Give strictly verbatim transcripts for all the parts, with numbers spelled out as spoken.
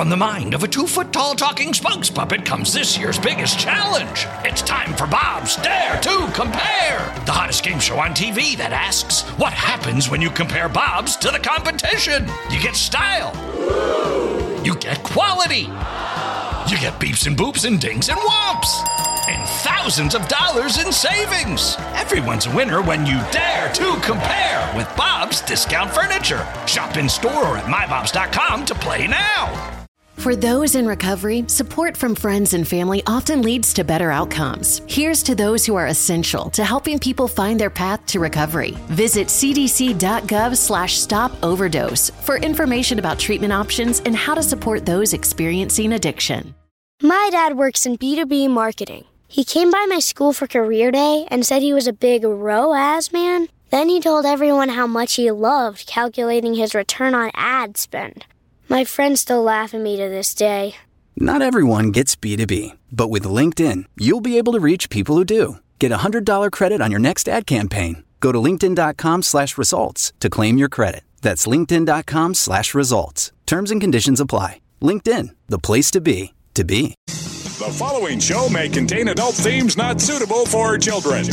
from the mind of a two-foot-tall talking spokes puppet comes this year's biggest challenge. It's time for Bob's Dare to Compare, the hottest game show on T V that asks, what happens when you compare Bobs to the competition? You get style. You get quality. You get beeps and boops and dings and whomps. And thousands of dollars in savings. Everyone's a winner when you dare to compare with Bob's Discount Furniture. Shop in store or at my bobs dot com to play now. For those in recovery, support from friends and family often leads to better outcomes. Here's to those who are essential to helping people find their path to recovery. Visit cdc.gov slash stop overdose for information about treatment options and how to support those experiencing addiction. My dad works in B two B marketing. He came by my school for career day and said he was a big R O A S man. Then he told everyone how much he loved calculating his return on ad spend. My friends still laugh at me to this day. Not everyone gets B two B, but with LinkedIn, you'll be able to reach people who do. Get a one hundred dollars credit on your next ad campaign. Go to linkedin.com slash results to claim your credit. That's linkedin.com slash results. Terms and conditions apply. LinkedIn, the place to be, to be. The following show may contain adult themes not suitable for children.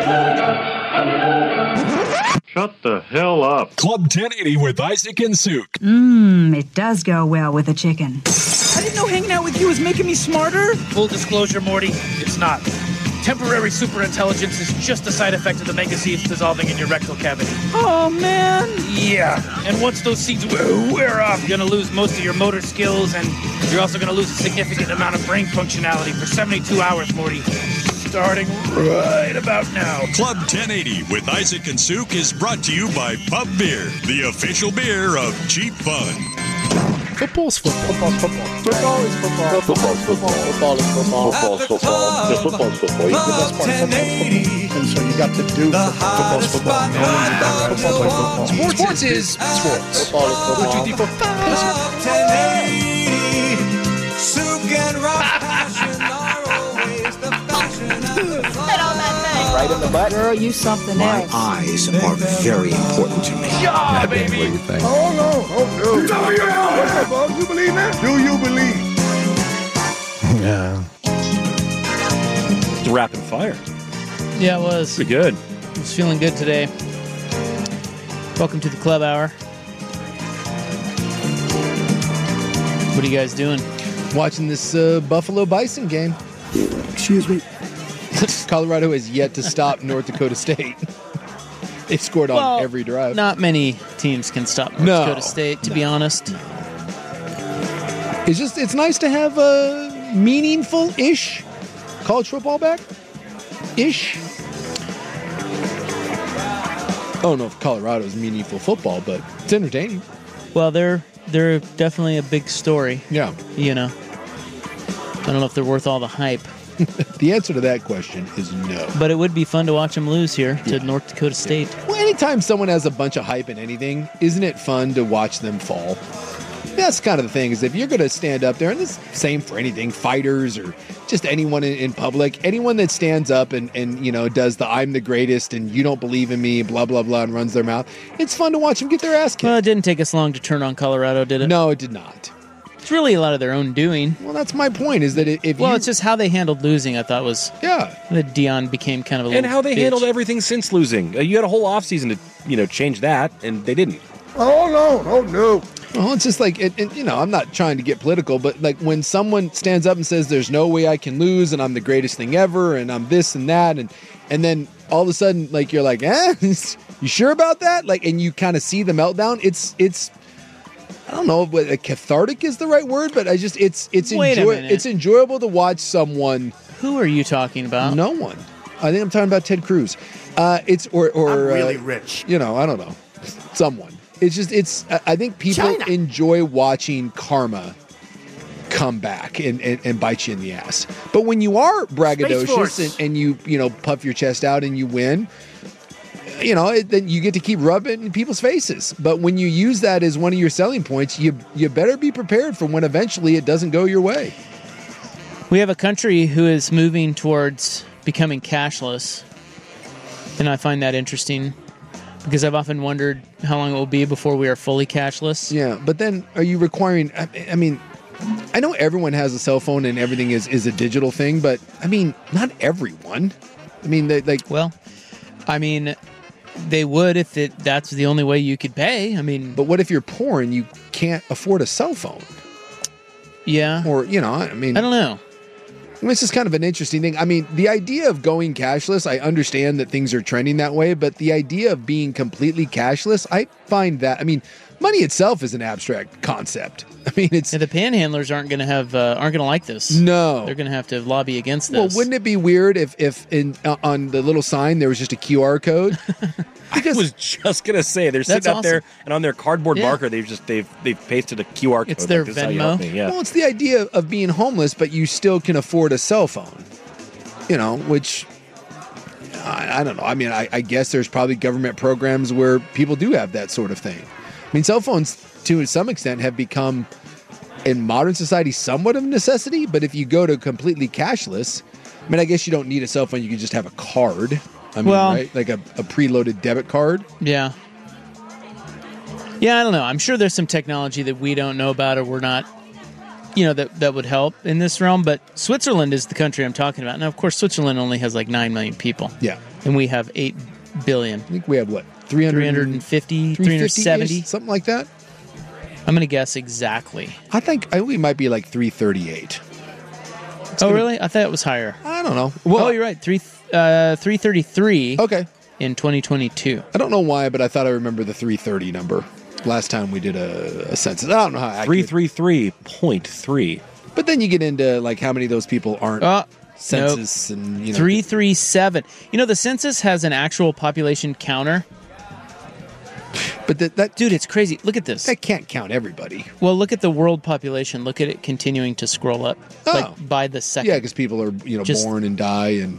Shut the hell up. Club ten eighty with Isaac and Suk. Mmm, it does go well with a chicken. I didn't know hanging out with you was making me smarter. Full disclosure, Morty, it's not. Temporary superintelligence is just a side effect of the mega seeds dissolving in your rectal cavity. Oh, man. Yeah, and once those seeds wear off, you're going to lose most of your motor skills, and you're also going to lose a significant amount of brain functionality for seventy-two hours, Morty. Starting right about now. Club ten eighty with Isaac and Suk is brought to you by Pub Beer, the official beer of cheap fun. Football's football. Football is football. Football's football. Football is football. Football's football. Yeah, football's football. You the best part of football's football. And so you got to do football's football. No one's about football play football. Sports, sports is sports. Football is football. Two football. ten eighty. Suk and Rob passion are always the fashion of the fun. Right in the butt. Girl, you something My else. My eyes are very important to me. Yeah, baby. What do you think? Oh, no. Oh, no. What's up, Bob? You believe that? Do you believe? Yeah. It's rapid fire. Yeah, it was. Pretty good. I was feeling good today. Welcome to the Club Hour. What are you guys doing? Watching this uh, Buffalo Bison game. Excuse me. Colorado has yet to stop North Dakota State. They've scored on well, every drive. Not many teams can stop North no, Dakota State, to no, be honest. No. It's just, it's nice to have a meaningful-ish college football back. Ish. I don't know if Colorado is meaningful football, but it's entertaining. Well, they're they're definitely a big story. Yeah. You know. I don't know if they're worth all the hype. The answer to that question is no. But it would be fun to watch them lose here to yeah. North Dakota State. Yeah. Well, anytime someone has a bunch of hype in anything, isn't it fun to watch them fall? That's kind of the thing, is if you're going to stand up there, and this is the same for anything, fighters or just anyone in, in public, anyone that stands up and, and, you know, does the I'm the greatest and you don't believe in me, blah, blah, blah, and runs their mouth, it's fun to watch them get their ass kicked. Well, it didn't take us long to turn on Colorado, did it? No, it did not. It's really a lot of their own doing. Well, that's my point, is that if Well, you... it's just how they handled losing, I thought was... Yeah. That Dion became kind of a little And how they bitch. handled everything since losing. Uh, you had a whole offseason to, you know, change that, and they didn't. Oh, no. Oh, no. Well, it's just like, it, it, you know, I'm not trying to get political, but like when someone stands up and says there's no way I can lose and I'm the greatest thing ever and I'm this and that, and and then all of a sudden, like, you're like, eh, you sure about that? Like, and you kind of see the meltdown. It's, it's, I don't know what cathartic is the right word, but I just, it's, it's, Wait a enjoy- minute. it's enjoyable to watch someone. Who are you talking about? No one. I think I'm talking about Ted Cruz. Uh, it's, or, or, I'm really uh, rich. You know, I don't know. Someone. It's just, it's, I think people China. enjoy watching karma come back and, and, and bite you in the ass. But when you are braggadocious and, and you, you know, puff your chest out and you win, you know, it, then you get to keep rubbing in people's faces. But when you use that as one of your selling points, you, you better be prepared for when eventually it doesn't go your way. We have a country who is moving towards becoming cashless, and I find that interesting. Because I've often wondered how long it will be before we are fully cashless. Yeah, but then are you requiring, I, I mean, I know everyone has a cell phone and everything is, is a digital thing, but I mean, not everyone. I mean, they like. Well, I mean, they would if it, that's the only way you could pay. I mean, but what if you're poor and you can't afford a cell phone? Yeah. Or, you know, I mean, I don't know. I mean, it's just kind of an interesting thing. I mean, the idea of going cashless, I understand that things are trending that way, but the idea of being completely cashless, I find that, I mean, money itself is an abstract concept. I mean, it's... Yeah, the panhandlers aren't going to have, uh, aren't going to like this. No. They're going to have to lobby against Well, this. wouldn't it be weird if, if in uh, on the little sign there was just a Q R code? Because, I was just gonna say they're sitting That's up awesome. there, and on their cardboard Yeah. marker, they've just they've they've pasted a Q R code. It's their like, this is how you help Venmo. me. Yeah. Well, it's the idea of being homeless, but you still can afford a cell phone. You know, which I, I don't know. I mean, I, I guess there's probably government programs where people do have that sort of thing. I mean, cell phones, to some extent, have become in modern society somewhat of a necessity. But if you go to completely cashless, I mean, I guess you don't need a cell phone. You can just have a card. I mean, Well- right? Like a, a preloaded debit card. Yeah. Yeah, I don't know. I'm sure there's some technology that we don't know about or we're not, you know, that, that would help in this realm. But Switzerland is the country I'm talking about. Now, of course, Switzerland only has like nine million people. Yeah. And we have eight billion. I think we have, what, three hundred, three hundred fifty, three hundred seventy? Something like that? I'm going to guess exactly. I think I, we might be like three thirty-eight. Oh, really? I thought it was higher. I don't know. Well, oh, you're right. Three, uh, three thirty-three. Okay. In twenty twenty-two. I don't know why, but I thought I remember the three thirty number last time we did a, a census. I don't know how accurate. Three three three point three. But then you get into like how many of those people aren't Uh, census nope. and you know three three seven. You know, the census has an actual population counter. But that, that dude, it's crazy. Look at this. That can't count everybody. Well, look at the world population. Look at it continuing to scroll up, Oh. like by the second. Yeah, because people are you know Just- born and die and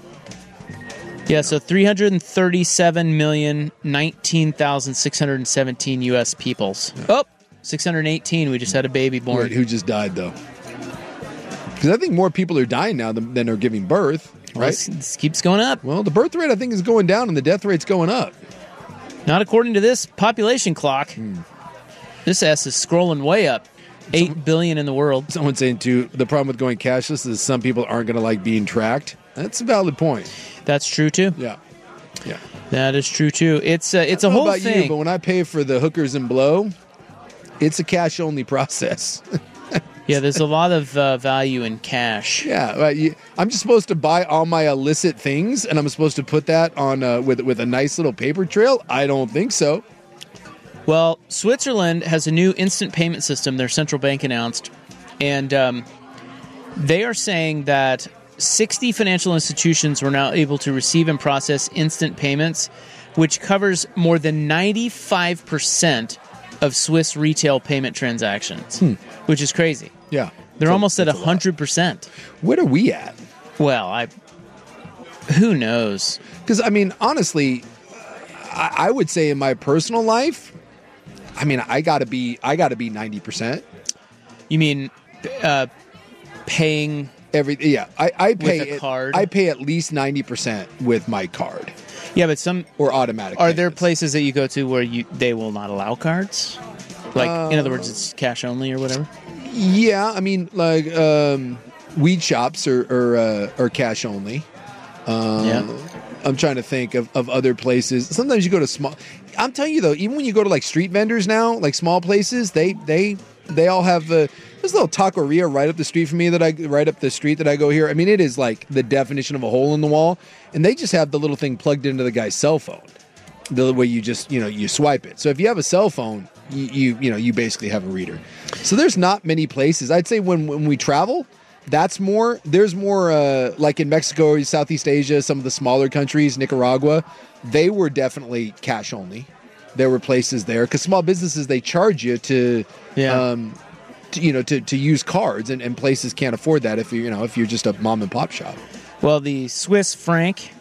Yeah, so three hundred thirty-seven million, nineteen thousand six hundred seventeen U S peoples. Oh, six hundred eighteen. We just had a baby born. Wait, who just died though? Because I think more people are dying now than, than are giving birth. Well, Right? this, this keeps going up. Well, the birth rate I think is going down and the death rate's going up. Not according to this population clock. Hmm. This S is scrolling way up. Eight billion in the world. Someone's saying too, the problem with going cashless is some people aren't going to like being tracked. That's a valid point. That's true too. Yeah, yeah. That is true too. It's a, it's I a don't know whole about thing. you, but when I pay for the hookers and blow, it's a cash only process. Yeah, there's a lot of uh, value in cash. Yeah, right. You, I'm just supposed to buy all my illicit things, and I'm supposed to put that on uh, with with a nice little paper trail. I don't think so. Well, Switzerland has a new instant payment system. Their central bank announced, and um, they are saying that sixty financial institutions were now able to receive and process instant payments, which covers more than ninety-five percent of Swiss retail payment transactions, Hmm. which is crazy. Yeah, They're So- almost at that's a lot. one hundred percent. What are we at? Well, I who knows? Because I mean, honestly, I, I would say in my personal life, I mean, I gotta be, I gotta be ninety percent. You mean uh, paying every? Yeah, I, I pay with a it- card? I pay at least ninety percent with my card. Yeah, but some or automatic. Are there places that you go to where you they will not allow cards? Like, in other Uh, words, it's cash only or whatever? Yeah, I mean, like um, weed shops are are, uh, are cash only. Uh, Yeah. I'm trying to think of, of other places. Sometimes you go to small. I'm telling you though, even when you go to like street vendors now, like small places, they they they all have uh, there's a little taqueria right up the street from me that I right up the street that I go here. I mean, it is like the definition of a hole in the wall, and they just have the little thing plugged into the guy's cell phone. The way you just you know you swipe it. So if you have a cell phone, you you, you know you basically have a reader. So there's not many places. I'd say when when we travel, that's more. There's more uh, like in Mexico or Southeast Asia, some of the smaller countries, Nicaragua, they were definitely cash only. There were places there because small businesses they charge you to, Yeah. um, to, you know, to, to use cards, and, and places can't afford that if you you know if you're just a mom and pop shop. Well, the Swiss franc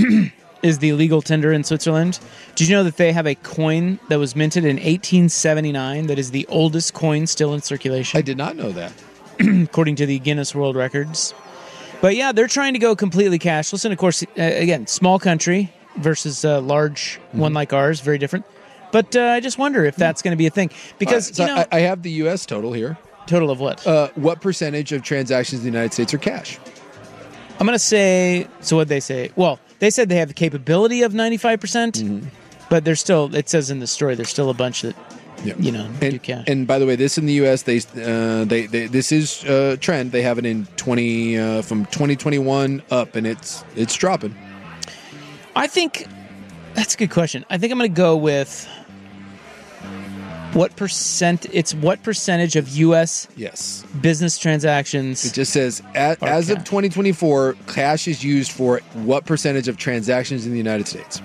is the legal tender in Switzerland. Did you know that they have a coin that was minted in eighteen seventy-nine that is the oldest coin still in circulation? I did not know that. According to the Guinness World Records. But yeah, they're trying to go completely cashless. And of course, uh, again, small country versus a large Mm-hmm. one like ours, very different. But uh, I just wonder if that's going to be a thing. Because, Uh, so you know, I, I have the U S total here. total of what? Uh, what percentage of transactions in the United States are cash? I'm going to say, so what'd they say? Well, they said they have the capability of ninety-five percent, Mm-hmm. but there's still, it says in the story, there's still a bunch that, Yep. you know, do And, cash. and by the way, this in the U S, they, uh, they, they this is a trend. They have it in twenty uh, from twenty twenty-one up, and it's it's dropping. I think that's a good question. I think I'm going to go with what percent, it's what percentage of U S Yes. business transactions. It just says at, are as of cash. twenty twenty-four, cash is used for what percentage of transactions in the United States?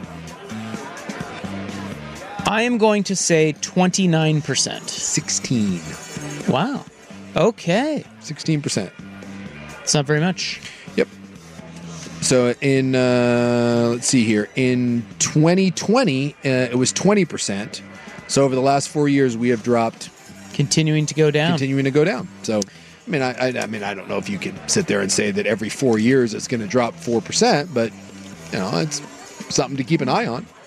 I am going to say twenty-nine percent. sixteen. Wow. Okay. sixteen percent. It's not very much. Yep. So in, uh, let's see here, in twenty twenty, uh, it was twenty percent. So over the last four years, we have dropped. Continuing to go down. Continuing to go down. So, I mean, I, I, I mean, I don't know if you can sit there and say that every four years it's going to drop four percent, but, you know, it's something to keep an eye on.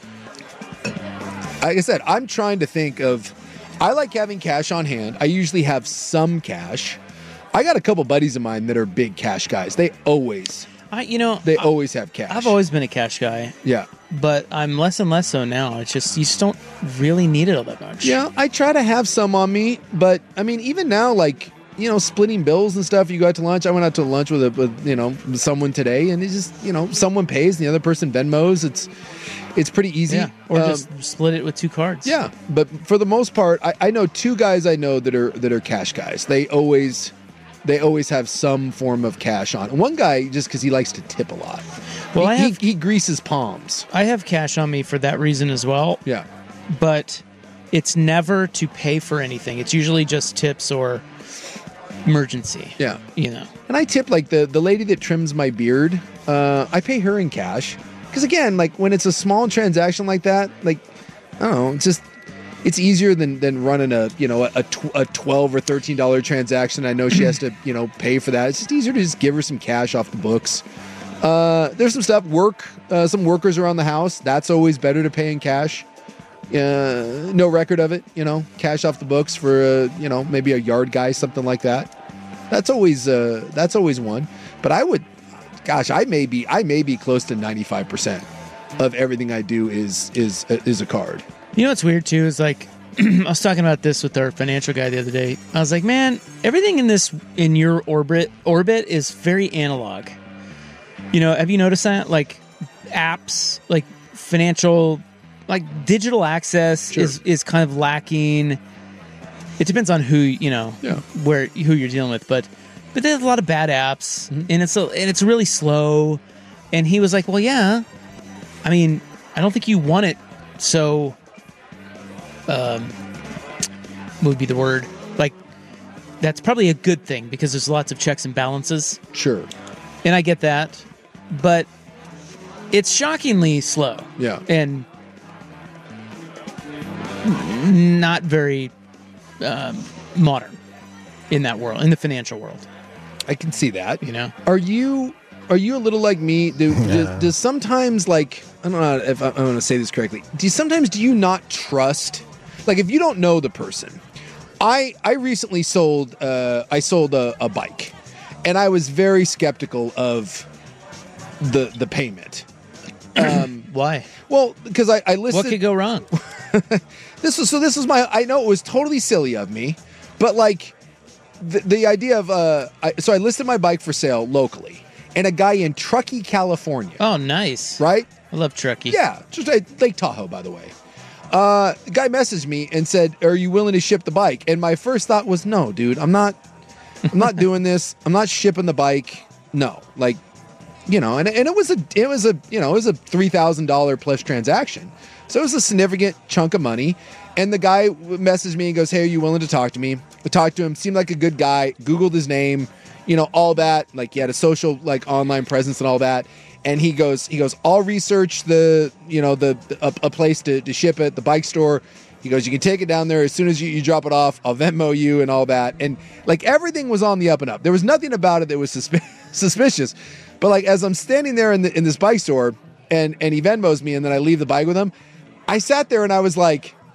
Like I said, I'm trying to think of, I like having cash on hand. I usually have some cash. I got a couple buddies of mine that are big cash guys. They always, I, you know, they I, always have cash. I've always been a cash guy. Yeah. But I'm less and less so now. It's just, you just don't really need it all that much. Yeah, I try to have some on me, but I mean, even now, like, you know, splitting bills and stuff, you go out to lunch. I went out to lunch with, a, with you know, with someone today, and it's just, you know, someone pays and the other person Venmos. It's, it's pretty easy. Yeah. Or Um, just split it with two cards. Yeah, but for the most part, I, I know two guys I know that are that are cash guys. They always they always have some form of cash on. One guy just because he likes to tip a lot. Well, he, I have, he, he greases palms. I have cash on me for that reason as well. Yeah, but it's never to pay for anything. It's usually just tips or emergency. Yeah, you know. And I tip like the the lady that trims my beard. Uh, I pay her in cash. Because again, like when it's a small transaction like that, like I don't know, it's just it's easier than than running a you know a, tw- a twelve or thirteen dollar transaction. I know she has to you know pay for that. It's just easier to just give her some cash off the books. Uh, there's some stuff work, uh, some workers around the house. That's always better to pay in cash. Uh, no record of it, you know, cash off the books for uh, you know maybe a yard guy, something like that. That's always uh, that's always one. But I would. Gosh, I may be I may be close to ninety-five percent of everything I do is is is a card. You know what's weird too is like I was talking about this with our financial guy the other day. I was like, man, everything in this in your orbit orbit is very analog. You know, have you noticed that? Like apps, like financial, like digital access Sure. is is kind of lacking. It depends on who you know, Yeah. where who you're dealing with, but. But there's a lot of bad apps, mm-hmm. and it's a, and it's really slow. And he was like, "Well, yeah, I mean, I don't think you want it so. Um, what would be the word? Like, that's probably a good thing because there's lots of checks and balances. Sure, and I get that, but it's shockingly slow. Yeah, and not very um, modern in that world, in the financial world." I can see that. You know, are you are you a little like me? Do, Yeah. do, does sometimes like I don't know if I, I want to say this correctly. Do you, sometimes do you not trust? Like if you don't know the person, I I recently sold uh, I sold a, a bike, and I was very skeptical of the the payment. Um, Why? Well, because I, I listed. What could go wrong? This was so. This was my. I know it was totally silly of me, but like. The, the idea of uh, I, so I listed my bike for sale locally, and a guy in Truckee, California. Oh, nice! Right? I love Truckee. Yeah, just at Lake Tahoe, by the way. Uh, the guy messaged me and said, "Are you willing to ship the bike?" And my first thought was, "No, dude, I'm not. I'm not doing this. I'm not shipping the bike. No, like, you know." And and it was a it was a you know it was a three thousand dollar plus transaction, so it was a significant chunk of money. And the guy messaged me and goes, "Hey, are you willing to talk to me?" I talked to him, seemed like a good guy, Googled his name, you know, all that. Like he had a social, like online presence and all that. And he goes, he goes, "I'll research the, you know, the, a, a place to, to ship it, the bike store." He goes, "You can take it down there as soon as you, you drop it off. I'll Venmo you and all that." And like everything was on the up and up. There was nothing about it that was susp- suspicious. But like, as I'm standing there in the, in this bike store and, and he Venmos me and then I leave the bike with him, I sat there and I was like,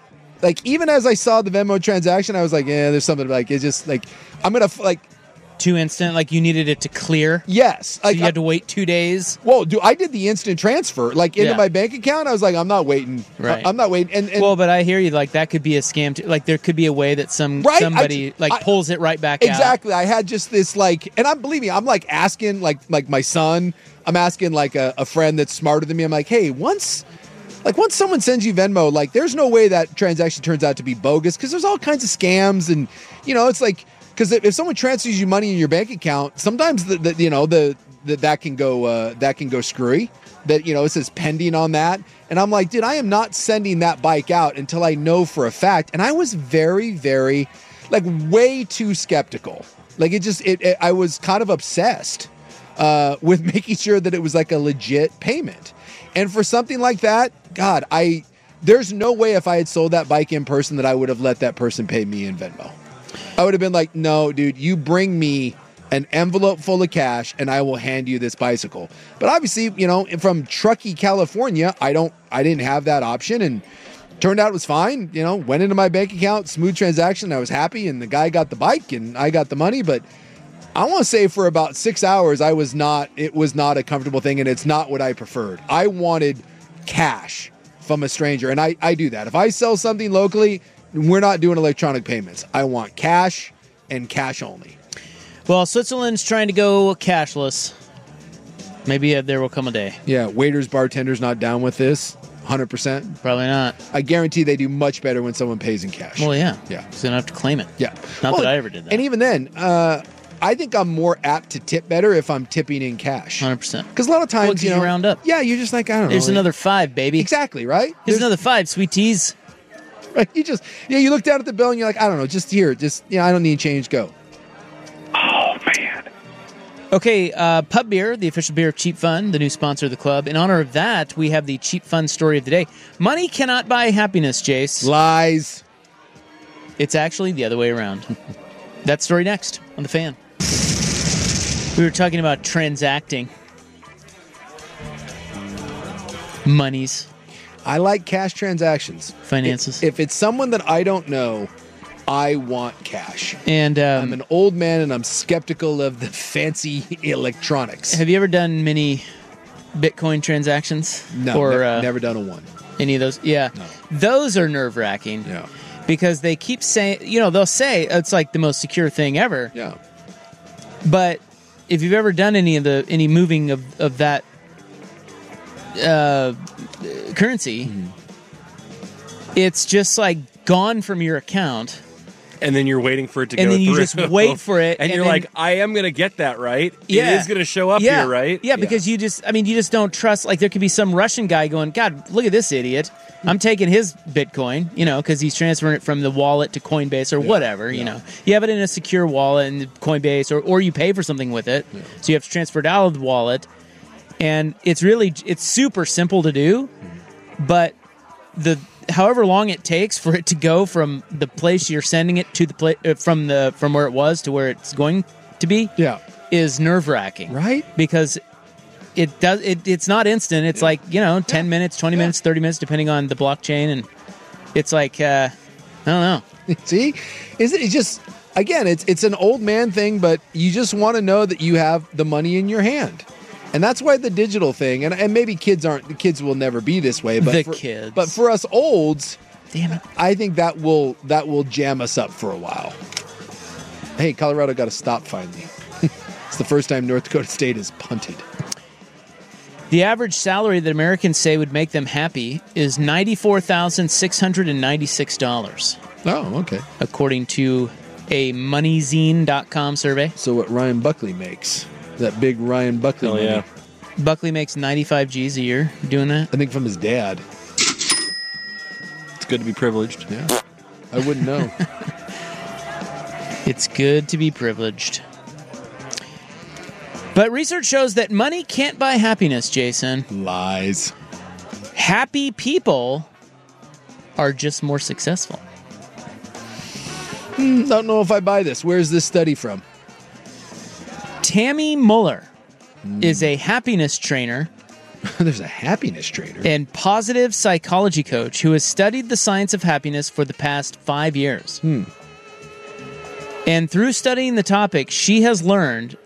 like even as I saw the Venmo transaction, I was like, yeah, there's something like it's just like I'm gonna like too instant. Like you needed it to clear. Yes, so like, you had to wait two days. Whoa, dude! I did the instant transfer like into Yeah. my bank account. I was like, I'm not waiting. Right. I'm not waiting. And, and well, but I hear you. Like that could be a scam. Too. Like there could be a way that some Right, somebody I- like I- pulls it right back out. Exactly. I had just this like, and I'm believe me, I'm like asking like like my son. I'm asking like a, a friend that's smarter than me. I'm like, hey, once, like once someone sends you Venmo, like there's no way that transaction turns out to be bogus because there's all kinds of scams and you know it's like because if, if someone transfers you money in your bank account, sometimes the, the you know the, the that can go uh, that can go screwy. That you know it says pending on that, and I'm like, dude, I am not sending that bike out until I know for a fact. And I was very very like way too skeptical. Like it just it, it I was kind of obsessed. Uh, with making sure that it was like a legit payment. And for something like that, God, I there's no way if I had sold that bike in person that I would have let that person pay me in Venmo. I would have been like, no, dude, you bring me an envelope full of cash and I will hand you this bicycle. But obviously, you know, from Truckee, California, I don't I didn't have that option and turned out it was fine. You know, went into my bank account, smooth transaction, I was happy and the guy got the bike and I got the money, but I want to say for about six hours, I was not, it was not a comfortable thing and it's not what I preferred. I wanted cash from a stranger and I, I do that. If I sell something locally, we're not doing electronic payments. I want cash and cash only. Well, Switzerland's trying to go cashless. Maybe uh, there will come a day. Yeah, waiters, bartenders not down with this. one hundred percent. Probably not. I guarantee they do much better when someone pays in cash. Well, yeah. Yeah. So you don't have to claim it. Yeah. Not Well, that I ever did that. And even then, uh, I think I'm more apt to tip better if I'm tipping in cash. one hundred percent. Because a lot of times, Well, 'cause you you know, round up. Yeah, you're just like, I don't know. There's another five, baby. Exactly, right? Here's There's- another five, sweet teas. Right? You just, yeah, you look down at the bill and you're like, I don't know, just here, just, you know, I don't need change, go. Okay, uh, Pub Beer, the official beer of Cheap Fun, the new sponsor of the club. In honor of that, we have the Cheap Fun story of the day. Money cannot buy happiness, Jace. Lies. It's actually the other way around. That story next on The Fan. We were talking about transacting. Monies. I like cash transactions. Finances. If, if it's someone that I don't know, I want cash. And um, I'm an old man and I'm skeptical of the fancy electronics. Have you ever done many Bitcoin transactions? No, or, ne- uh, never done a one. Any of those? Yeah. No. Those are nerve-wracking. Yeah. Because they keep saying, you know, they'll say it's like the most secure thing ever. Yeah. But if you've ever done any of the any moving of, of that uh, currency, Mm-hmm. it's just like gone from your account. And then you're waiting for it to And go then you through. just wait for it, And, and you're then- like, I am going to get that, right? Yeah. It is going to show up yeah. here, right? Yeah, because you just, I mean, you just don't trust, like there could be some Russian guy going, God, look at this idiot. I'm taking his Bitcoin, you know, because he's transferring it from the wallet to Coinbase or Yeah, whatever, you yeah. know. You have it in a secure wallet in Coinbase or, or you pay for something with it. Yeah. So you have to transfer it out of the wallet. And it's really, it's super simple to do, but the, however long it takes for it to go from the place you're sending it to the place, uh, from the, from where it was to where it's going to be Yeah. is nerve-wracking. Right? Because it does it, it's not instant. It's like, you know, ten minutes, twenty minutes, thirty minutes depending on the blockchain, and it's like uh I don't know. See? Is it it's just again, it's it's an old man thing, but you just want to know that you have the money in your hand. And that's why the digital thing, and, and maybe kids aren't the kids will never be this way, but The for, kids. but for us olds, Damn it. I think that will that will jam us up for a while. Hey, Colorado got to stop finally. It's the first time North Dakota State has punted. The average salary that Americans say would make them happy is ninety-four thousand six hundred ninety-six dollars. Oh, okay. According to a moneyzine dot com survey. So what Ryan Buckley makes, that big Ryan Buckley Oh, money. yeah. Buckley makes ninety-five G's a year doing that. I think from his dad. It's good to be privileged. Yeah. I wouldn't know. It's good to be privileged. But research shows that money can't buy happiness, Jason. Lies. Happy people are just more successful. Hmm, don't know if I buy this. Where's this study from? Tammy Muller is a happiness trainer There's a happiness trainer. And positive psychology coach who has studied the science of happiness for the past five years. Hmm. And through studying the topic, she has learned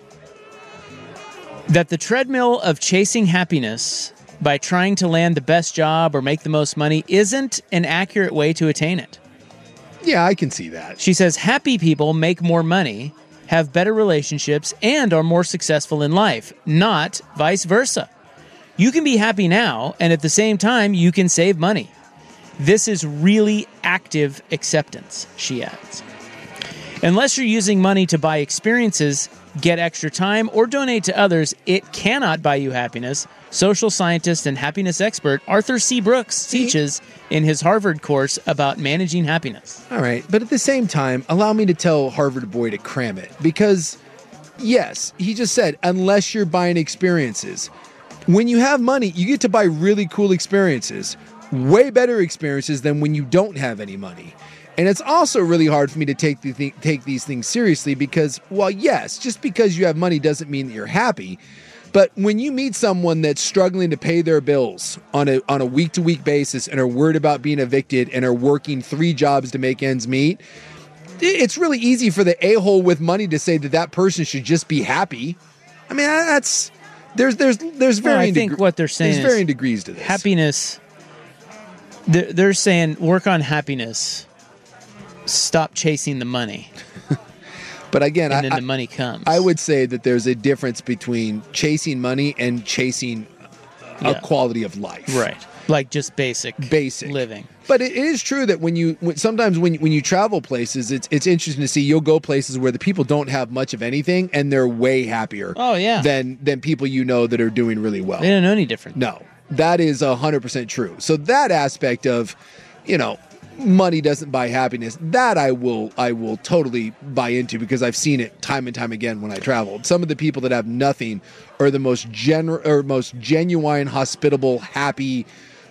that the treadmill of chasing happiness by trying to land the best job or make the most money isn't an accurate way to attain it. Yeah, I can see that. She says happy people make more money, have better relationships, and are more successful in life, not vice versa. You can be happy now, and at the same time, you can save money. This is really active acceptance, she adds. Unless you're using money to buy experiences, get extra time, or donate to others, it cannot buy you happiness. Social scientist and happiness expert Arthur C. Brooks teaches in his Harvard course about managing happiness. All right, but at the same time, allow me to tell Harvard boy to cram it. Because, yes, he just said, unless you're buying experiences. When you have money, you get to buy really cool experiences. Way better experiences than when you don't have any money. And it's also really hard for me to take the th- take these things seriously because, well, yes, just because you have money doesn't mean that you're happy. But when you meet someone that's struggling to pay their bills on a on a week-to-week basis and are worried about being evicted and are working three jobs to make ends meet, it's really easy for the a-hole with money to say that that person should just be happy. I mean, that's there's there's there's Well, varying. I think degre- what they're saying there's is varying degrees to this. Happiness. They're, they're saying work on happiness. Stop chasing the money. But again, and I, then I, the money comes. I would say that there's a difference between chasing money and chasing a Yeah. quality of life. Right. Like just basic, basic living. But it is true that when you when, sometimes when when you travel places, it's it's interesting to see. You'll go places where the people don't have much of anything, and they're way happier. Oh, yeah. than than people you know that are doing really well. They don't know any different. No, that is a hundred percent true. So that aspect of, you know, money doesn't buy happiness. That I will I will totally buy into because I've seen it time and time again when I traveled. Some of the people that have nothing are the most gener- or most genuine, hospitable, happy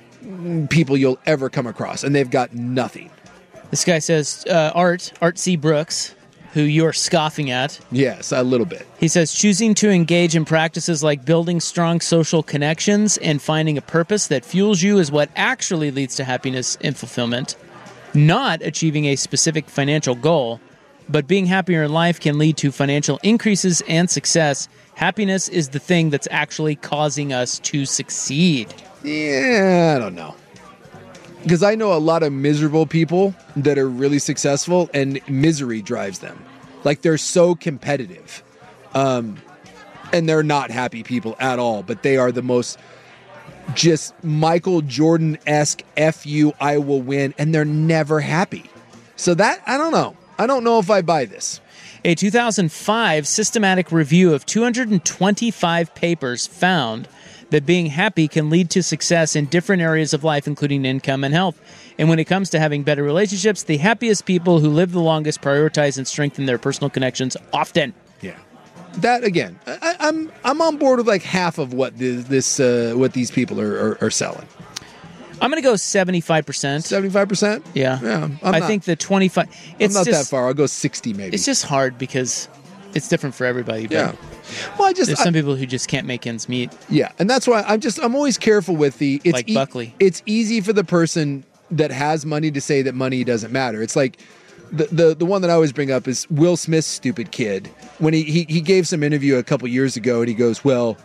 people you'll ever come across, and they've got nothing. This guy says, uh, Art, Art C. Brooks, who you're scoffing at. Yes, a little bit. He says, choosing to engage in practices like building strong social connections and finding a purpose that fuels you is what actually leads to happiness and fulfillment. Not achieving a specific financial goal, but being happier in life can lead to financial increases and success. Happiness is the thing that's actually causing us to succeed. Yeah, I don't know. Because I know a lot of miserable people that are really successful, and misery drives them. Like, they're so competitive. Um, and they're not happy people at all, but they are the most just Michael Jordan-esque F you, I will win, and they're never happy. So that, I don't know. I don't know if I buy this. A two thousand five systematic review of two hundred twenty-five papers found that being happy can lead to success in different areas of life, including income and health. And when it comes to having better relationships, the happiest people who live the longest prioritize and strengthen their personal connections often. Yeah. That, again, I, I'm I'm on board with like half of what this, this uh, what these people are, are, are selling. I'm going to go seventy-five percent. seventy-five percent? Yeah. Yeah. I'm I not, think the twenty-five... It's I'm not just, that far. I'll go sixty maybe. It's just hard because it's different for everybody. But Yeah. Well, I just... there's I, some people who just can't make ends meet. Yeah, and that's why I'm just I'm always careful with the it's Like Buckley. It's easy for the person that has money to say that money doesn't matter. It's like the the, the one that I always bring up is Will Smith's stupid kid. When he, he he gave some interview a couple years ago and he goes, "Well,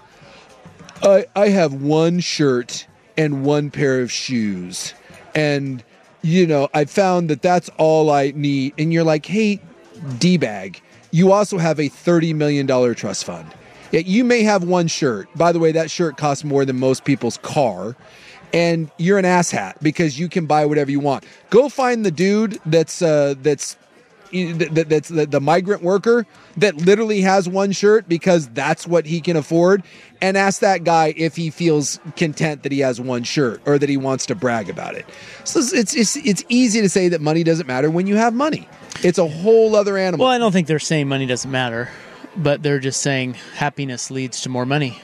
I I have one shirt and one pair of shoes, and you know I found that that's all I need." And you're like, "Hey, D-bag, you also have a thirty million dollars trust fund. Yeah, you may have one shirt. By the way, that shirt costs more than most people's car. And you're an asshat because you can buy whatever you want. Go find the dude that's uh, that's that, that's the, the migrant worker that literally has one shirt because that's what he can afford, and ask that guy if he feels content that he has one shirt or that he wants to brag about it. So it's it's it's easy to say that money doesn't matter when you have money. It's a whole other animal. Well, I don't think they're saying money doesn't matter, but they're just saying happiness leads to more money.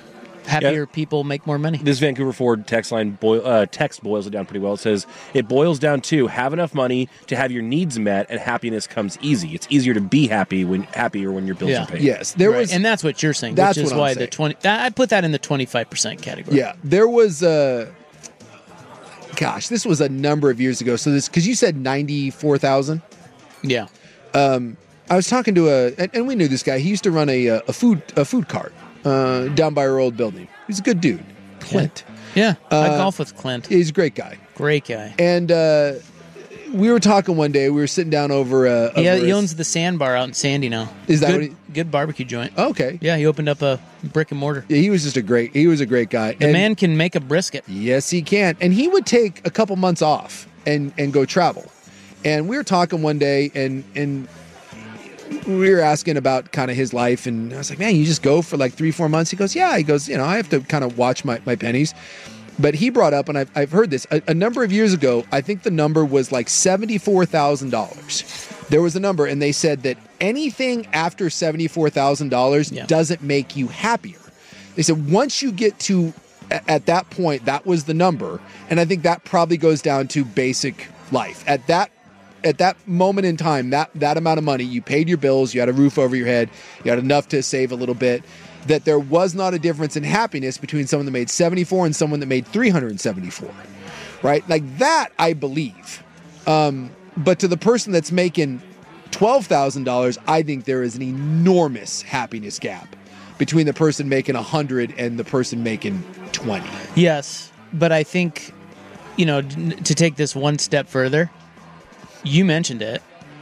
Happier people make more money. This Vancouver Ford text line boil, uh, text boils it down pretty well. It says, it boils down to have enough money to have your needs met, and happiness comes easy. It's easier to be happy when happier when your bills Yeah. are paid. Yes, there Right. was, and that's what you're saying. That's which is what I'm why the saying. twenty. That, I put that in the twenty-five percent category. yeah, there was. Uh, gosh, this was a number of years ago. So this because you said ninety-four thousand. Yeah. Um, I was talking to a, and, and we knew this guy. He used to run a a food a food cart uh, down by our old building. He's a good dude, Clint. Yeah, I Uh, golf with Clint. He's a great guy. Great guy. And uh, we were talking one day. We were sitting down over. Uh, Yeah, over he a- owns the Sandbar out in Sandy now. Is that good, what he- good barbecue joint? Okay. Yeah, he opened up a brick and mortar. Yeah, he was just a great. He was a great guy. The And- man can make a brisket. Yes, he can. And he would take a couple months off and and go travel. And we were talking one day, and and we were asking about kind of his life, and I was like, man, you just go for like three, four months? He goes, yeah. He goes, you know, I have to kind of watch my, my pennies. But he brought up, and I've, I've heard this, a, a number of years ago, I think the number was like seventy-four thousand dollars. There was a number, and they said that anything after seventy-four thousand dollars doesn't make you happier. They said once you get to, a- at that point, that was the number. And I think that probably goes down to basic life. At that At that moment in time, that, that amount of money, you paid your bills, you had a roof over your head, you had enough to save a little bit, that there was not a difference in happiness between someone that made seventy-four and someone that made three hundred seventy-four, right? Like that, I believe. Um, but to the person that's making twelve thousand dollars, I think there is an enormous happiness gap between the person making one hundred and the person making twenty. Yes, but I think, you know, d- to take this one step further, you mentioned it.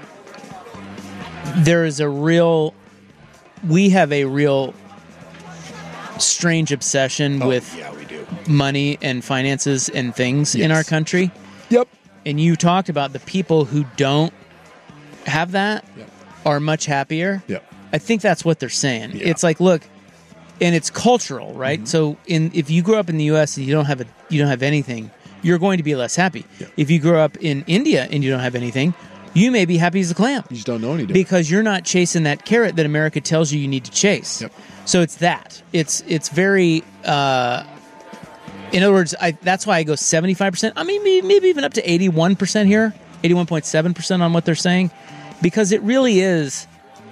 There is a real, we have a real strange obsession Oh, with yeah, we do. money and finances and things in Yes. our country. Yep. And you talked about the people who don't have that Yep. are much happier. Yep. I think that's what they're saying. Yeah. It's like, look, and it's cultural, right? Mm-hmm. So in if you grew up in the U S and you don't have a you don't have anything, you're going to be less happy. Yep. If you grew up in India and you don't have anything, you may be happy as a clam. You just don't know any different. Because you're not chasing that carrot that America tells you you need to chase. Yep. So it's that. It's it's very. Uh, in other words, I, that's why I go seventy-five percent. I mean, maybe, maybe even up to eighty-one percent here, eighty-one point seven percent on what they're saying, because it really is.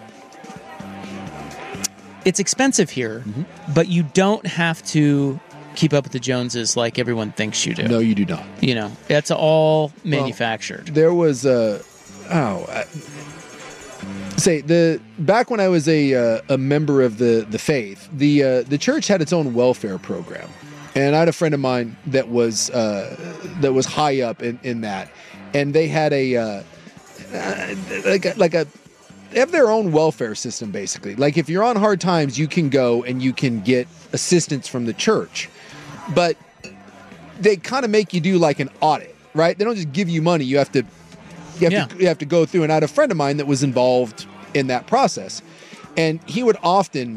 It's expensive here, Mm-hmm. but you don't have to keep up with the Joneses like everyone thinks you do. No, you do not. You know, it's all manufactured. There was a oh, I, say the back when I was a uh, a member of the the faith, the uh, the church had its own welfare program, and I had a friend of mine that was uh, that was high up in, in that, and they had a uh, uh, like a, like a they have their own welfare system basically. Like if you're on hard times, you can go and you can get assistance from the church, but they kind of make you do like an audit, right? They don't just give you money. You have to you have Yeah. to you have to go through. And I had a friend of mine that was involved in that process, and he would often,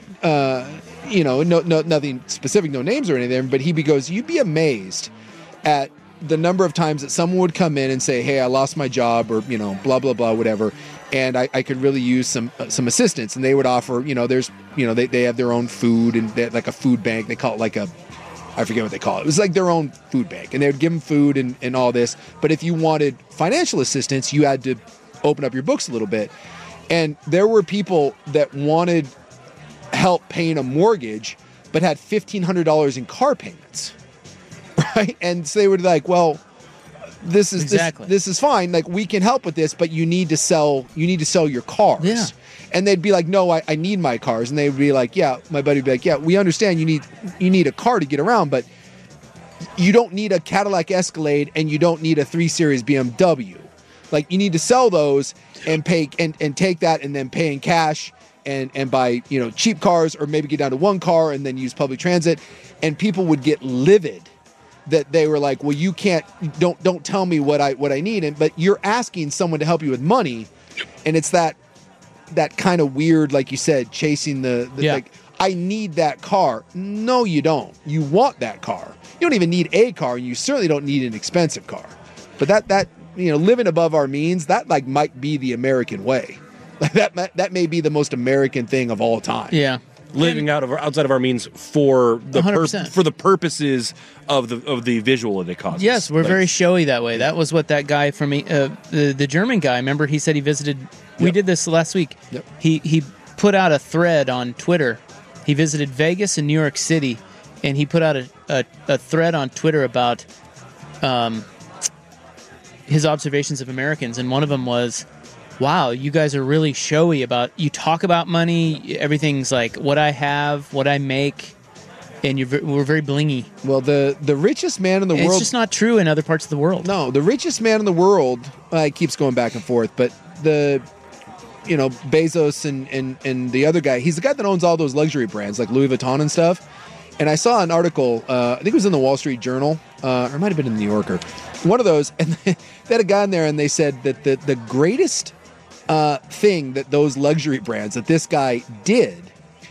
uh, you know, no, no, nothing specific, no names or anything, but he goes, you'd be amazed at the number of times that someone would come in and say, hey, I lost my job, or, you know, blah, blah, blah, whatever, and I, I could really use some uh, some assistance. And they would offer, you know, there's, you know, they, they have their own food, and they have like a food bank. They call it like a, I forget what they call it. It was like their own food bank, and they would give them food and, and all this. But if you wanted financial assistance, you had to open up your books a little bit. And there were people that wanted help paying a mortgage, but had fifteen hundred dollars in car payments, right? And so they would be like, well, this is Exactly. this, this is fine. Like, we can help with this, but you need to sell you need to sell your cars. Yeah. And they'd be like, no, I, I need my cars. And they would be like, yeah, my buddy would be like, yeah, we understand you need you need a car to get around, but you don't need a Cadillac Escalade and you don't need a three series B M W. Like, you need to sell those and pay and, and take that and then pay in cash and, and buy, you know, cheap cars, or maybe get down to one car and then use public transit. And people would get livid that they were like, well, you can't, don't don't tell me what I what I need. And but you're asking someone to help you with money, and it's that that kind of weird, like you said, chasing the, the Yeah. like, I need that car. No, you don't. You want that car. You don't even need a car, and you certainly don't need an expensive car. But that that you know, living above our means, that like might be the American way. Like that that may be the most American thing of all time. Yeah. living out of our, outside of our means for the one hundred pur- percent. for the purposes of the of the visual that it causes. Yes, we're Like, very showy that way. That was what that guy from uh, the the German guy. Remember, he said he visited. We Yep. did this last week. Yep. He he put out a thread on Twitter. He visited Vegas and New York City, and he put out a a, a thread on Twitter about um his observations of Americans, and one of them was, wow, you guys are really showy about, you talk about money, everything's like what I have, what I make, and you're, ve- we're very blingy. Well, the, the richest man in the It's world... just not true in other parts of the world. No, the richest man in the world, uh, it keeps going back and forth, but the, you know, Bezos and, and, and the other guy, he's the guy that owns all those luxury brands like Louis Vuitton and stuff. And I saw an article, uh, I think it was in the Wall Street Journal, uh, or it might have been in the New Yorker, one of those, and they had a guy in there and they said that the, the greatest uh, thing that those luxury brands, that this guy did,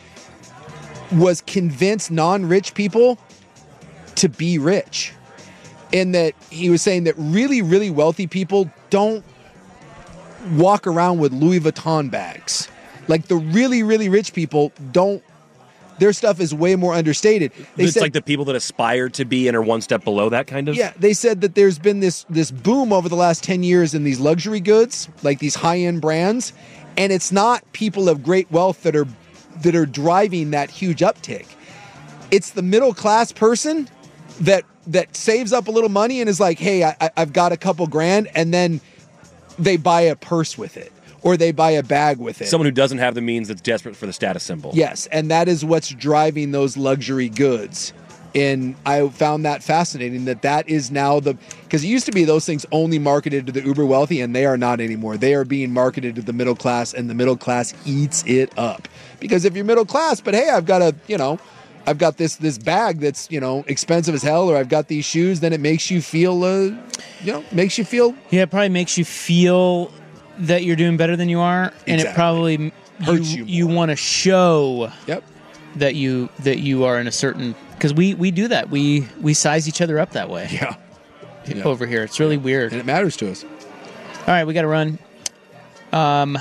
was convince non-rich people to be rich. And that he was saying that really, really wealthy people don't walk around with Louis Vuitton bags. Like the really, really rich people don't, their stuff is way more understated. They it's said, like the people that aspire to be and are one step below that kind of. yeah, they said that there's been this this boom over the last ten years in these luxury goods, like these high-end brands, and it's not people of great wealth that are that are driving that huge uptick. It's the middle class person that that saves up a little money and is like, hey, I, I've got a couple grand, and then they buy a purse with it. Or they buy a bag with it. Someone who doesn't have the means that's desperate for the status symbol. Yes, and that is what's driving those luxury goods. And I found that fascinating that that is now the... Because it used to be those things only marketed to the uber wealthy, and they are not anymore. They are being marketed to the middle class, and the middle class eats it up. Because if you're middle class, but hey, I've got a, you know... I've got this this bag that's, you know, expensive as hell, or I've got these shoes, then it makes you feel, uh, you know, makes you feel... Yeah, it probably makes you feel that you're doing better than you are, and Exactly. it probably Hurts you, you you want to show Yep. that you that you are in a certain, because we we do that. We we size each other up that way. Yeah. Yeah. Over here. It's really weird. And it matters to us. All right, we got to run. Um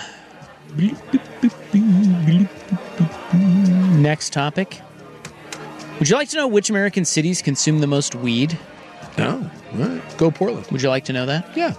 Next topic. Would you like to know which American cities consume the most weed? No. All right. Go Portland. Would you like to know that? Yeah.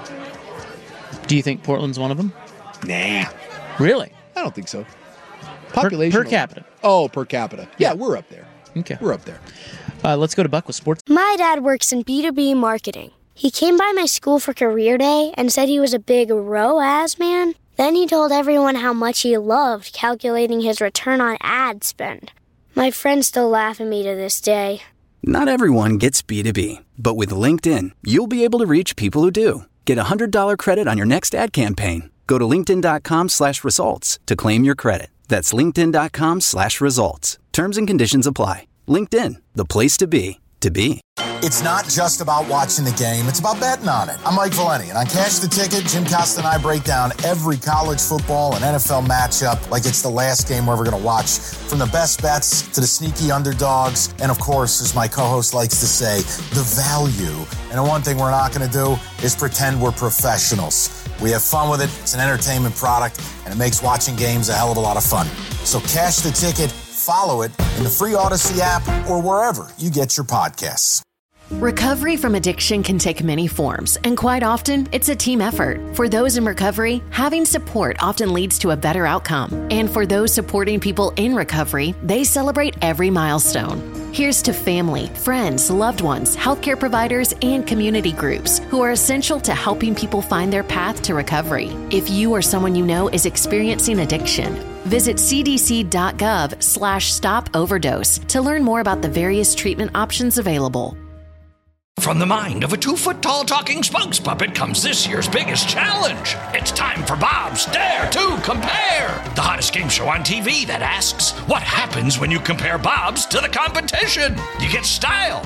Do you think Portland's one of them? Nah. Really? I don't think so. Population Per, per capita. Oh, per capita. Yeah, we're up there. Okay. We're up there. Uh, let's go to Buck with sports. My dad works in B two B marketing. He came by my school for career day and said he was a big R O A S man. Then he told everyone how much he loved calculating his return on ad spend. My friends still laugh at me to this day. Not everyone gets B two B, but with LinkedIn, you'll be able to reach people who do. Get a one hundred dollars credit on your next ad campaign. Go to linkedin.com slash results to claim your credit. That's linkedin.com slash results. Terms and conditions apply. LinkedIn, the place to be, to be. It's not just about watching the game, it's about betting on it. I'm Mike Valeni, and on Cash the Ticket, Jim Costa and I break down every college football and N F L matchup like it's the last game we're ever going to watch. From the best bets to the sneaky underdogs, and of course, as my co-host likes to say, the value. And the one thing we're not going to do is pretend we're professionals. We have fun with it, it's an entertainment product, and it makes watching games a hell of a lot of fun. So Cash the Ticket, follow it in the free Odyssey app or wherever you get your podcasts. Recovery from addiction can take many forms, and quite often, it's a team effort. For those in recovery, having support often leads to a better outcome. And for those supporting people in recovery, they celebrate every milestone. Here's to family, friends, loved ones, healthcare providers, and community groups who are essential to helping people find their path to recovery. If you or someone you know is experiencing addiction, visit cdc.gov slash stop overdose to learn more about the various treatment options available. From the mind of a two-foot-tall talking spokes puppet comes this year's biggest challenge. It's time for Bob's Dare to Compare, the hottest game show on T V that asks, what happens when you compare Bob's to the competition? You get style.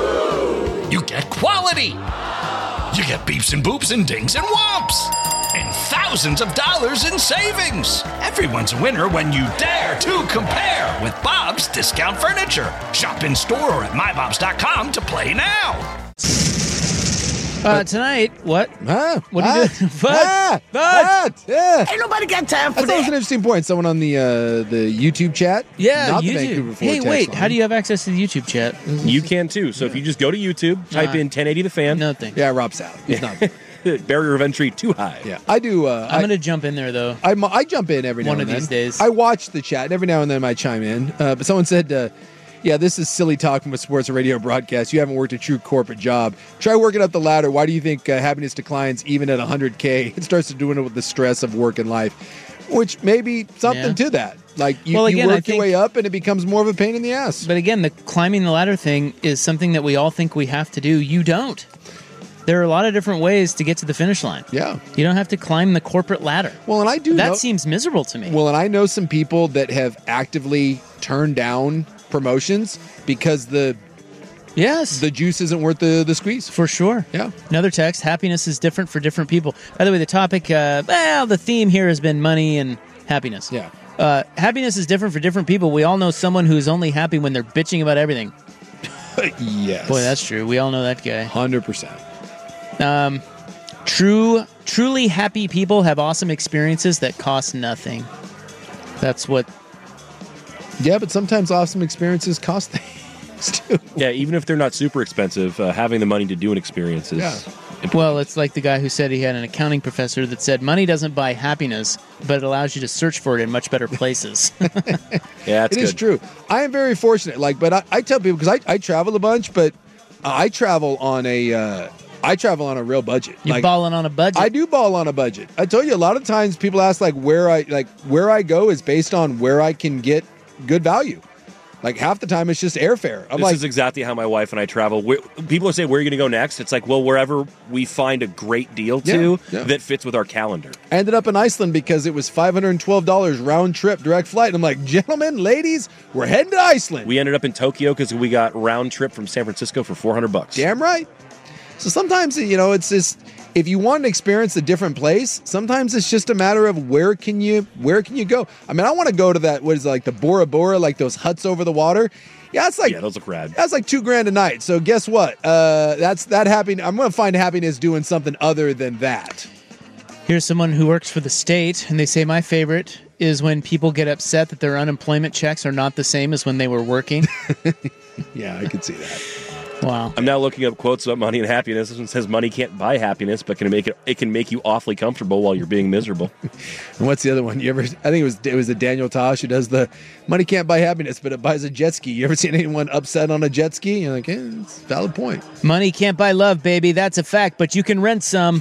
You get quality. You get beeps and boops and dings and whomps. And thousands of dollars in savings. Everyone's a winner when you dare to compare with Bob's Discount Furniture. Shop in store or at my bobs dot com to play now. Uh, tonight, what? Huh? What are you doing? What? Ah, What? yeah. Ain't nobody got time for That's always that. an interesting point. Someone on the uh, the YouTube chat. Yeah, not the YouTube. Vancouver Ford Hey, text wait. line. How do you have access to the YouTube chat? You can too. So if you just go to YouTube, type Nah. in ten eighty the fan. No thanks. Yeah, Rob's out. He's not. Barrier of entry too high. Yeah, I do. Uh, I'm I, going to jump in there, though. I, I jump in every now One and of then. these days. I watch the chat, and every now and then I chime in. Uh, but someone said, uh, yeah, this is silly talk from a sports radio broadcast. You haven't worked a true corporate job. Try working up the ladder. Why do you think uh, happiness declines even at one hundred K? It starts to doing it with the stress of work and life, which may be something Yeah. to that. Like, you, Well, you again, I work your think- way up, and it becomes more of a pain in the ass. But again, the climbing the ladder thing is something that we all think we have to do. You don't. There are a lot of different ways to get to the finish line. Yeah. You don't have to climb the corporate ladder. Well, and I do That know- seems miserable to me. Well, and I know some people that have actively turned down promotions because the yes the juice isn't worth the, the squeeze. For sure. Yeah. Another text, happiness is different for different people. By the way, the topic, uh, well, the theme here has been money and happiness. Yeah. Uh, happiness is different for different people. We all know someone who's only happy when they're bitching about everything. Yes. Boy, that's true. We all know that guy. one hundred percent. Um, true, truly happy people have awesome experiences that cost nothing. That's what. Yeah, but sometimes awesome experiences cost things too. Yeah, even if they're not super expensive, uh, having the money to do an experience is. Yeah. Well, it's like the guy who said he had an accounting professor that said money doesn't buy happiness, but it allows you to search for it in much better places. Yeah, that's It is good. true. I am very fortunate. Like, but I, I tell people because I, I travel a bunch, but I travel on a uh, I travel on a real budget. You're like, balling on a budget. I do ball on a budget. I told you a lot of times people ask like where I like where I go is based on where I can get good value. Like half the time it's just airfare. I'm this like, is exactly how my wife and I travel. Where, people say, where are you going to go next? It's like, well, wherever we find a great deal to Yeah, yeah. that fits with our calendar. I ended up in Iceland because it was five hundred twelve dollars round trip direct flight. And I'm like, gentlemen, ladies, we're heading to Iceland. We ended up in Tokyo because we got round trip from San Francisco for four hundred bucks. Damn right. So sometimes, you know, it's just if you want to experience a different place, sometimes it's just a matter of where can you where can you go? I mean, I want to go to that, what is it, like the Bora Bora, like those huts over the water. Yeah, it's like Yeah, those look rad. that's like two grand a night. So guess what? Uh, that's that happy. I'm going to find happiness doing something other than that. Here's someone who works for the state, and they say my favorite is when people get upset that their unemployment checks are not the same as when they were working. Yeah, I could see that. Wow. I'm now looking up quotes about money and happiness. This one says money can't buy happiness, but can make it it can make you awfully comfortable while you're being miserable. And what's the other one? You ever? I think it was it was the Daniel Tosh who does the money can't buy happiness, but it buys a jet ski. You ever seen anyone upset on a jet ski? You're like, eh, it's a valid point. Money can't buy love, baby. That's a fact, but you can rent some.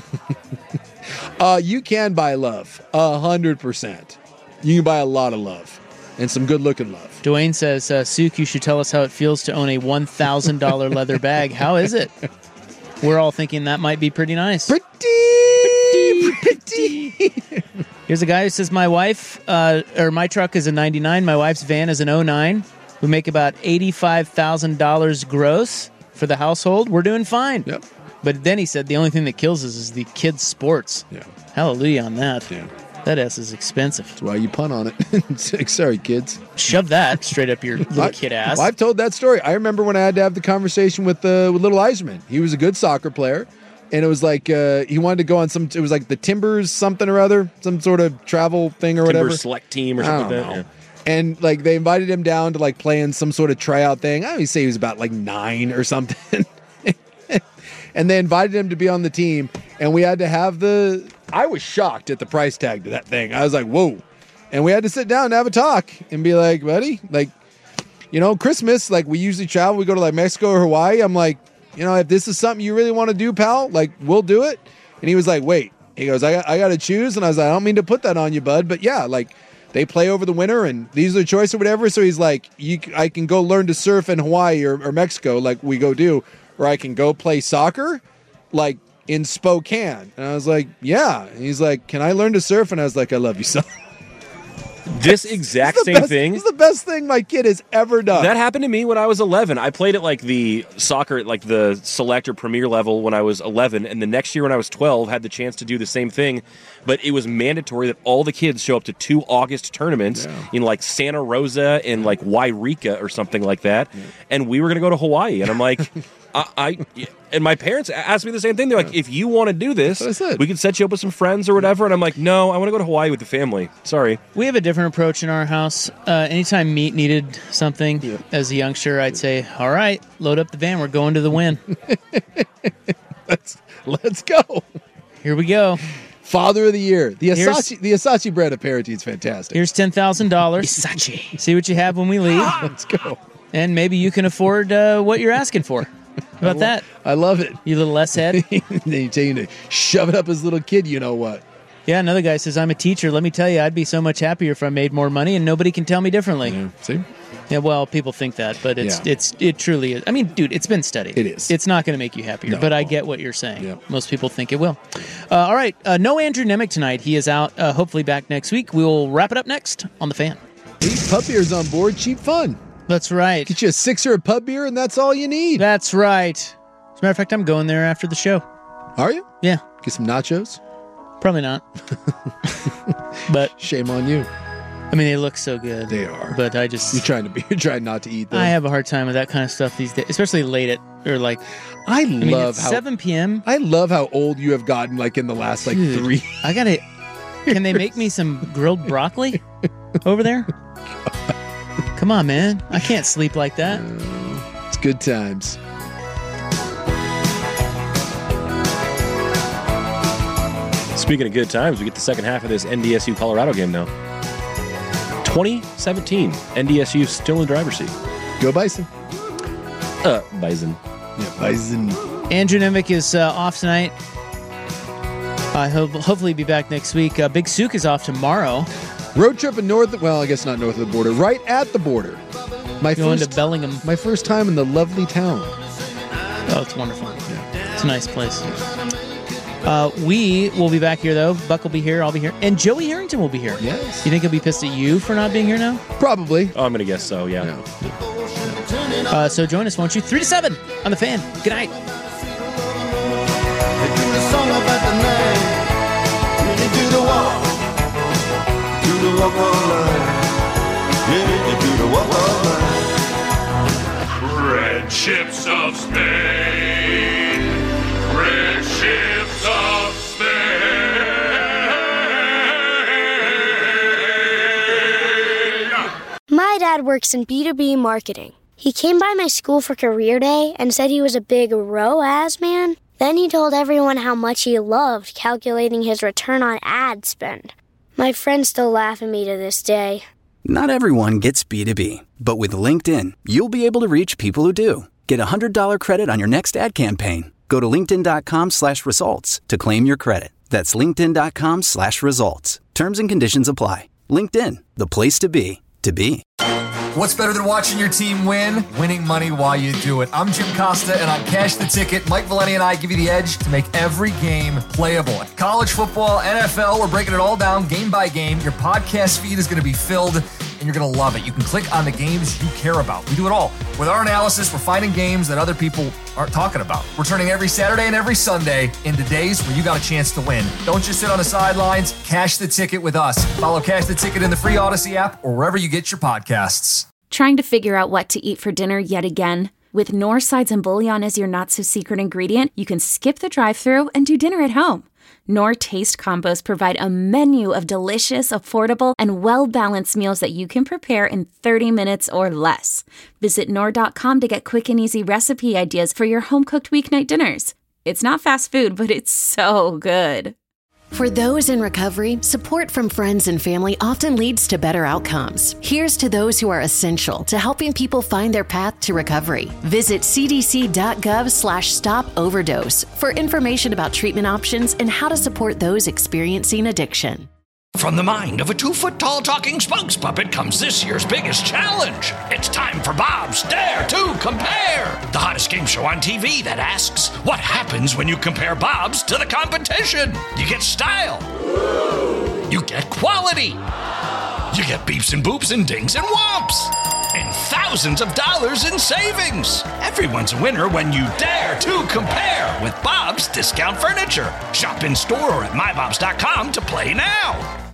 Uh, you can buy love, a hundred percent. You can buy a lot of love and some good looking love. Dwayne says, uh, Sook, you should tell us how it feels to own a one thousand dollars leather bag. How is it? We're all thinking that might be pretty nice. Pretty, pretty. Here's a guy who says, my wife, uh, or my truck is a ninety-nine. My wife's van is an oh nine. We make about eighty-five thousand dollars gross for the household. We're doing fine. Yep. But then he said the only thing that kills us is the kids' sports. Yeah. Hallelujah on that. Yeah. That ass is expensive. That's why you punt on it. It's like, sorry, kids. Shove that straight up your little I- kid ass. Well, I've told that story. I remember when I had to have the conversation with uh, with little Eiserman. He was a good soccer player, and it was like uh, he wanted to go on some. It was like the Timbers something or other, some sort of travel thing or Timber whatever. select team or I something don't like that. know. And like they invited him down to like play in some sort of tryout thing. I would say he was about like nine or something. And they invited him to be on the team, and we had to have the. I was shocked at the price tag to that thing. I was like, "Whoa!" And we had to sit down and have a talk and be like, "Buddy, like, you know, Christmas, like we usually travel, we go to like Mexico or Hawaii. I'm like, you know, if this is something you really want to do, pal, like we'll do it." And he was like, "Wait," he goes, "I got, I got to choose," and I was like, "I don't mean to put that on you, bud, but yeah, like." They play over the winter, and these are the choice or whatever. So he's like, "You, I can go learn to surf in Hawaii or, or Mexico, like we go do, or I can go play soccer, like in Spokane." And I was like, "Yeah." And he's like, "Can I learn to surf?" And I was like, "I love you, son." This exact It's the same best- thing. It's the best thing my kid has ever done. That happened to me when I was eleven. I played at like the soccer, like the select or premier level when I was eleven, and the next year when I was twelve, had the chance to do the same thing. But it was mandatory that all the kids show up to two August tournaments Yeah. in like Santa Rosa and like Wairika or something like that. And we were going to go to Hawaii, and I'm like, I, I and my parents asked me the same thing. They're like, if you want to do this, we can set you up with some friends or whatever. And I'm like, no, I want to go to Hawaii with the family. Sorry. We have a different approach in our house. Uh, anytime Meat needed something yeah. as a youngster, I'd say, all right, load up the van. We're going to the Wynn. let's, let's go. Here we go. Father of the Year. The Here's- Asachi, the Asachi bread apparently is fantastic. Here's ten thousand dollars. Isachi. See what you have when we leave. Let's go. And maybe you can afford uh, what you're asking for. How about I lo- that? I love it. You little S head. Then you tell you to shove it up his little kid, you know what. Yeah, another guy says, I'm a teacher. Let me tell you, I'd be so much happier if I made more money, and nobody can tell me differently. Yeah, see? Yeah, well, people think that, but it's Yeah. it's it truly is. I mean, dude, it's been studied. It is. It's not going to make you happier, No. but I get what you're saying. Yeah. Most people think it will. Uh, all right, uh, no Andrew Nemec tonight. He is out, uh, hopefully back next week. We'll wrap it up next on The Fan. Eight pub beers on board, cheap fun. That's right. Get you a sixer of pub beer, and that's all you need. That's right. As a matter of fact, I'm going there after the show. Are you? Yeah. Get some nachos? Probably not. But shame on you. I mean, they look so good. They are. But I just You're trying to be. You're trying not to eat them. I have a hard time with that kind of stuff these days, especially late at or like. I, I mean, love it's how seven p.m. I love how old you have gotten. Like in the last like Dude, three. I gotta. Can they make me some grilled broccoli over there? Come on, man! I can't sleep like that. Uh, it's good times. Speaking of good times, we get the second half of this N D S U Colorado game now. twenty seventeen, N D S U still in the driver's seat. Go Bison. Uh, Bison. Yeah, Bison. Andrew Nemec is uh, off tonight. I hope hopefully be back next week. Uh, Big Sook is off tomorrow. Road trip in north. Well, I guess not north of the border. Right at the border. My Going first, to Bellingham. My first time in the lovely town. Oh, it's wonderful. Yeah. It's a nice place. Uh, we will be back here, though. Buck will be here. I'll be here. And Joey Harrington will be here. Yes. You think he'll be pissed at you for not being here now? Probably. Oh, I'm going to guess so, yeah. yeah. Uh, so join us, won't you? three to seven on The Fan. Good night. Red ships of Spain. Red ships of Spain. My dad works in B two B marketing. He came by my school for career day and said he was a big R O A S man. Then he told everyone how much he loved calculating his return on ad spend. My friends still laugh at me to this day. Not everyone gets B two B, but with LinkedIn, you'll be able to reach people who do. Get a one hundred dollars credit on your next ad campaign. Go to linkedin.com slash results to claim your credit. That's linkedin.com slash results. Terms and conditions apply. LinkedIn, the place to be, to be. What's better than watching your team win? Winning money while you do it. I'm Jim Costa, and on Cash the Ticket, Mike Valeni and I give you the edge to make every game playable. College football, N F L, we're breaking it all down game by game. Your podcast feed is going to be filled, and you're going to love it. You can click on the games you care about. We do it all. With our analysis, we're finding games that other people aren't talking about. We're turning every Saturday and every Sunday into days where you got a chance to win. Don't just sit on the sidelines. Cash the Ticket with us. Follow Cash the Ticket in the free Odyssey app or wherever you get your podcasts. Trying to figure out what to eat for dinner yet again? With Knorr sides and bouillon as your not-so-secret ingredient, you can skip the drive-thru and do dinner at home. Knorr Taste Combos provide a menu of delicious, affordable, and well-balanced meals that you can prepare in thirty minutes or less. Visit Knorr dot com to get quick and easy recipe ideas for your home-cooked weeknight dinners. It's not fast food, but it's so good. For those in recovery, support from friends and family often leads to better outcomes. Here's to those who are essential to helping people find their path to recovery. Visit cdc.gov slash stop overdose for information about treatment options and how to support those experiencing addiction. From the mind of a two-foot-tall talking spokes puppet comes this year's biggest challenge. It's time for Bob's Dare to Compare, the hottest game show on T V that asks, what happens when you compare Bob's to the competition? You get style. You get quality. You get beeps and boops and dings and whomps. And thousands of dollars in savings. Everyone's a winner when you dare to compare with Bob's Discount Furniture. Shop in store or at my bobs dot com to play now.